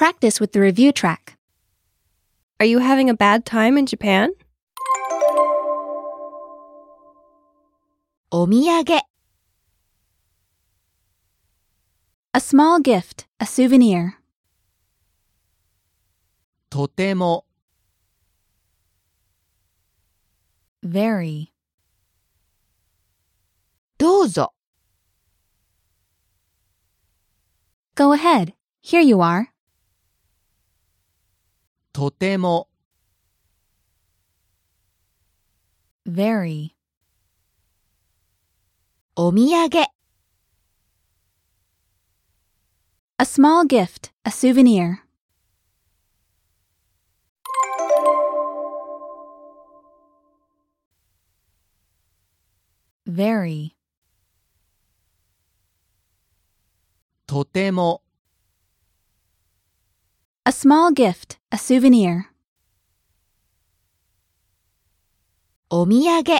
practice with the review track. Are you having a bad time in Japan? お土産 A small gift, a souvenir. とても Very. どうぞ Go ahead. Here you are. とても Very. お土産 A small gift, a souvenir. Very. とても A small gift, a souvenir. お土産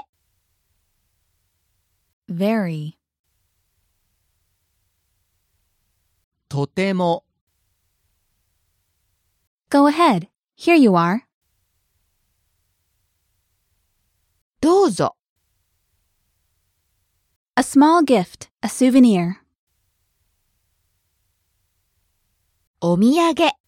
Very. とても Go ahead. Here you are. どうぞ A small gift, a souvenir. お土産